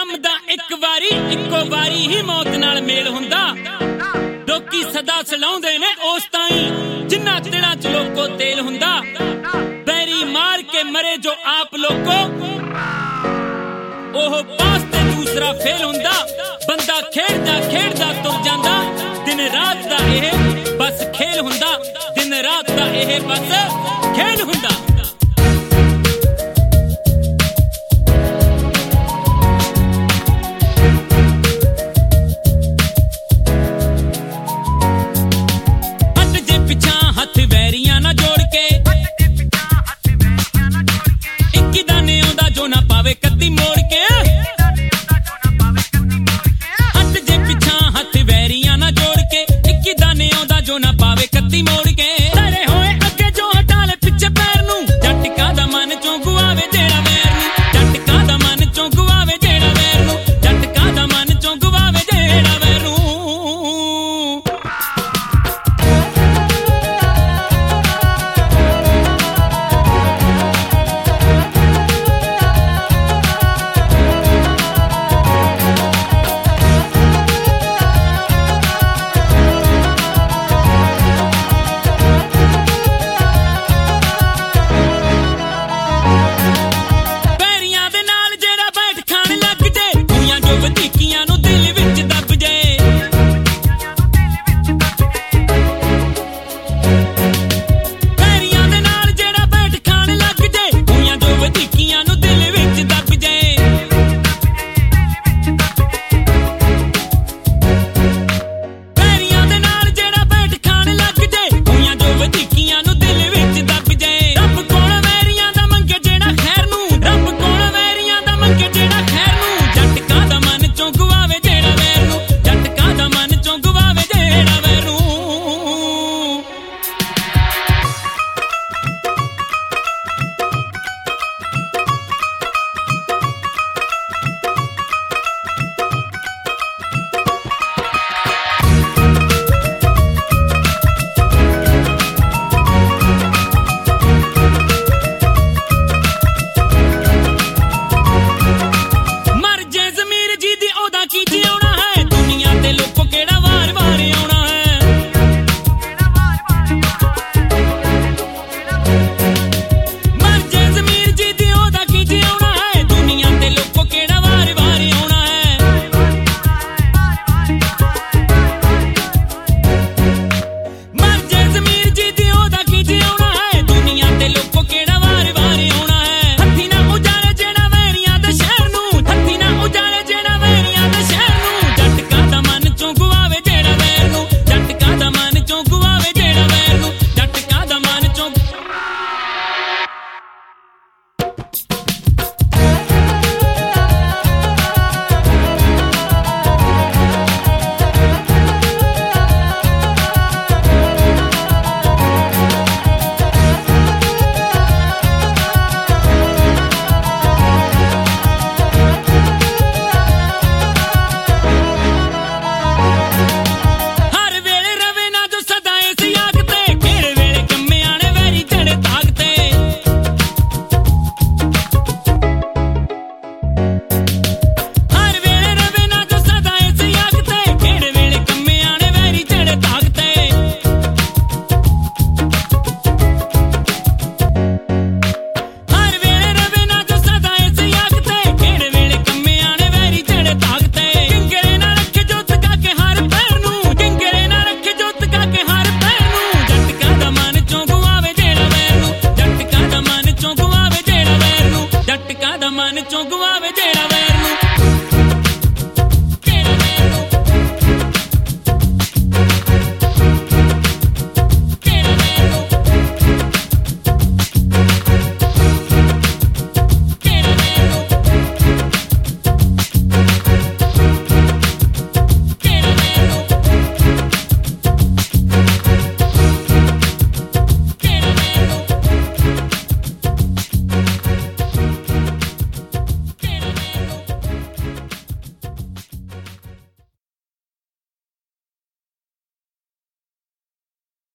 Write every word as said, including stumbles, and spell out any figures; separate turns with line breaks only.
ਜੰਮਦਾ ਇੱਕ ਵਾਰੀ ਇੱਕੋ ਵਾਰੀ ਹੀ ਮੌਤ ਨਾਲ ਮੇਲ ਹੁੰਦਾ ਲੋਕੀ ਸਦਾ ਸਲਾਉਂਦੇ ਨੇ ਉਸ ਤਾਈਂ ਜਿੰਨਾ ਦਿਲਾਂ 'ਚ ਲੋਕੋ ਤੇਲ ਹੁੰਦਾ ਬੈਰੀ ਮਾਰ ਕੇ ਮਰੇ ਜੋ ਆਪ ਲੋਕੋ ਉਹ ਪਾਸ ਤੇ ਦੂਸਰਾ ਫੇਲ ਹੁੰਦਾ ਬੰਦਾ ਖੇਡਦਾ ਖੇਡਦਾ ਤੁਰ ਜਾਂਦਾ ਦਿਨ ਰਾਤ ਦਾ ਇਹ ਬਸ ਖੇਲ ਹੁੰਦਾ ਦਿਨ ਰਾਤ ਦਾ ਇਹ ਬਸ ਖੇਲ ਹੁੰਦਾ ਹੱਥ ਵੈਰੀਆਂ ਨਾ ਜੋੜ ਕੇ ਇੱਕ ਦਾਨੇ ਆਉਂਦਾ ਜੋ ਨਾ ਪਾਵੇ ਕੱਦੀ ਮੋੜ ਕੇ